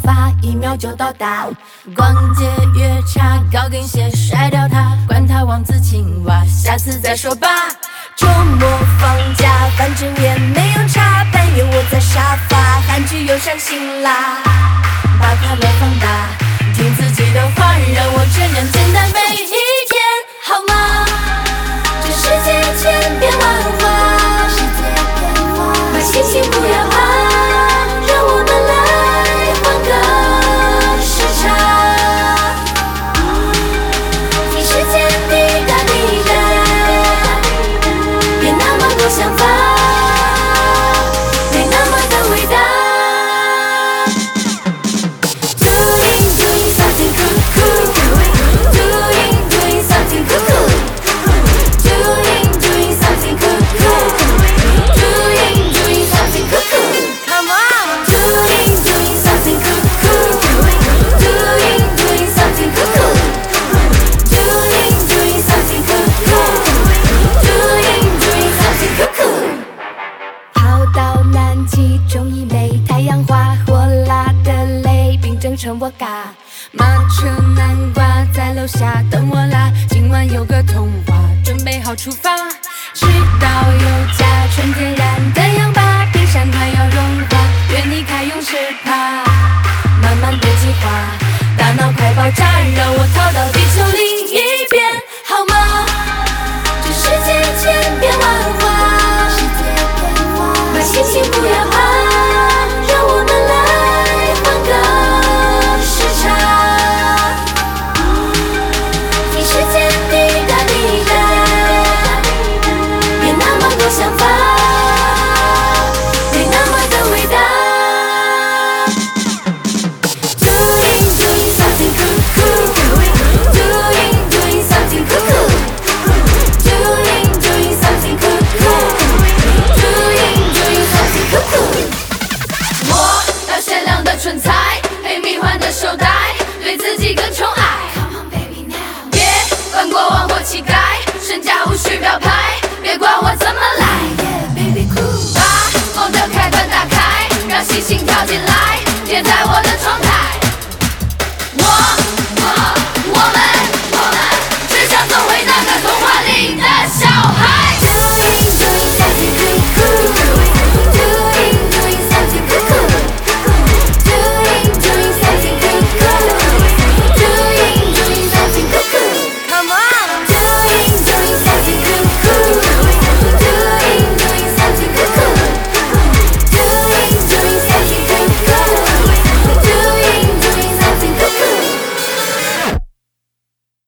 发，1秒就到达。逛街约茶，高跟鞋甩掉它，管它王子青蛙，下次再说吧。周末放假，反正也没有差，半夜窝在沙发，韩剧又上新啦，把快乐放大，听自己的话，让我这样简单每一天，好吗？这世界千变万化，把心情不要怕，让我们来换个时差，听时间滴答滴答，别那么多想法，没那么的伟大。Doing something cool, doing something cool, doing something cool, doing something cool. Come on, doing something cool, doing something cool, doing something cool, doing something cool. 跑到南极种一枚太阳花，火辣的泪冰蒸成我嘎，马车南瓜在楼下等我啦，今晚有个童话，准备好出发，直到有家纯天然的氧吧，冰山快要融化，愿你开泳池趴。